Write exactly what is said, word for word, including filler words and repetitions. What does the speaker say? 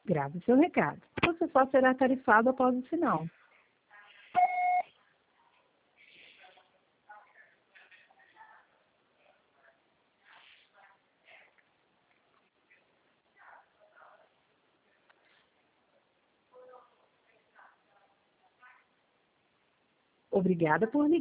Grave seu recado. Você só será tarifado após o sinal. Obrigada por ligar.